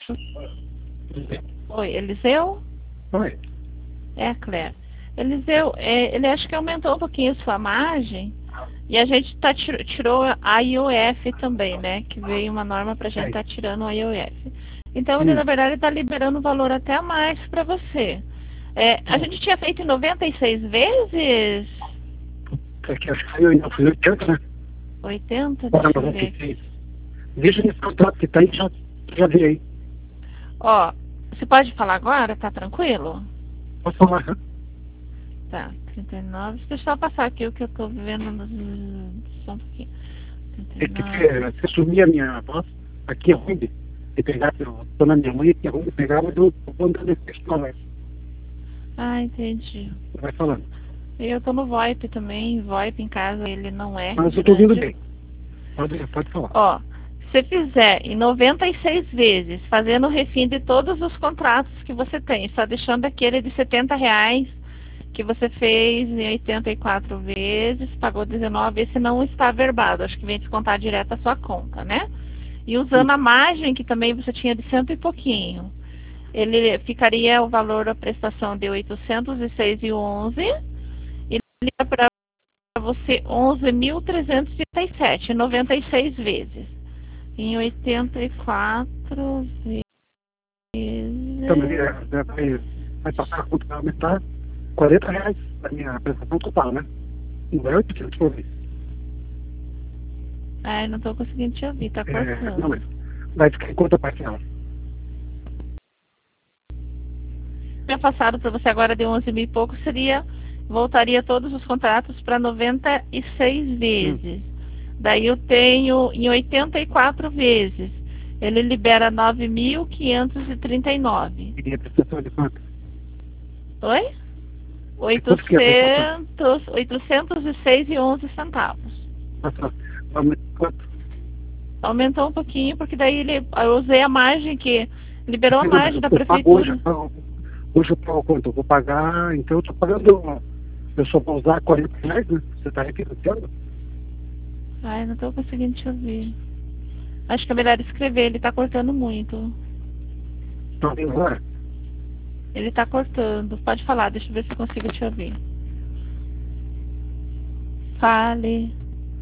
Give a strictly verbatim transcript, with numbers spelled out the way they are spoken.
Oi, Eliseu? Oi. É, Claire. Eliseu, é, ele acha que aumentou um pouquinho a sua margem e a gente tá, tirou a I O F também, né? Que veio uma norma pra gente estar tá tirando a I O F. Então, ele, Hum. na verdade, está liberando o valor até a mais para você. É, a gente tinha feito em noventa e seis vezes? É que acho que eu ainda fui oitenta, né? oitenta? Para Deixa eu ver noventa e seis. aqui. Veja nesse contrato que tá aí, já, já vi aí. Ó, você pode falar agora? Tá tranquilo? Posso falar, né? Tá, trinta e nove. Deixa eu só passar aqui o que eu tô vendo nos... Só um pouquinho. É que é, se sumir a minha voz, aqui é ruim de, de pegar, eu tô na minha mãe, aqui é ruim de pegar, mas eu vou andando nesse texto conversa. Ah, entendi. Vai falando. Eu tô no VoIP também, VoIP em casa ele não é Mas eu tô ouvindo grande. bem. Pode, pode falar. Ó, se fizer em noventa e seis vezes, fazendo o refim de todos os contratos que você tem, só deixando aquele de setenta reais que você fez em oitenta e quatro vezes, pagou dezenove, esse não está averbado, acho que vem descontar direto a sua conta, né? E usando a margem, que também você tinha de cento e pouquinho, ele ficaria o valor da prestação de oitocentos e seis e onze e liga para você onze mil trezentos e trinta e sete, noventa e seis vezes. Em oitenta e quatro vezes. Então, mas, é, é, vai, vai passar a conta, vai aumentar quarenta reais a minha prestação total, né? Não vai oitocentos por vez. Ai, não tô conseguindo te ouvir, tá cortando. É, não, mas vai ficar em conta parcial. Tinha passado para você agora de onze mil e pouco, seria, voltaria todos os contratos para noventa e seis vezes. Hum. Daí eu tenho em oitenta e quatro vezes. Ele libera nove mil quinhentos e trinta e nove. E a prestação de quanto? Oi? oitocentos, oitocentos e seis e onze centavos. Nossa, aumentou quanto? Aumentou um pouquinho, porque daí ele, eu usei a margem que liberou a margem da prefeitura. Hoje eu pago, hoje eu pago quanto? Eu vou pagar, então eu estou pagando, eu só vou usar quarenta reais, né? Você está refinanciando? Ai, não estou conseguindo te ouvir. Acho que é melhor escrever, ele está cortando muito. Está ouvindo agora? Ele está cortando. Pode falar, deixa eu ver se eu consigo te ouvir. Fale.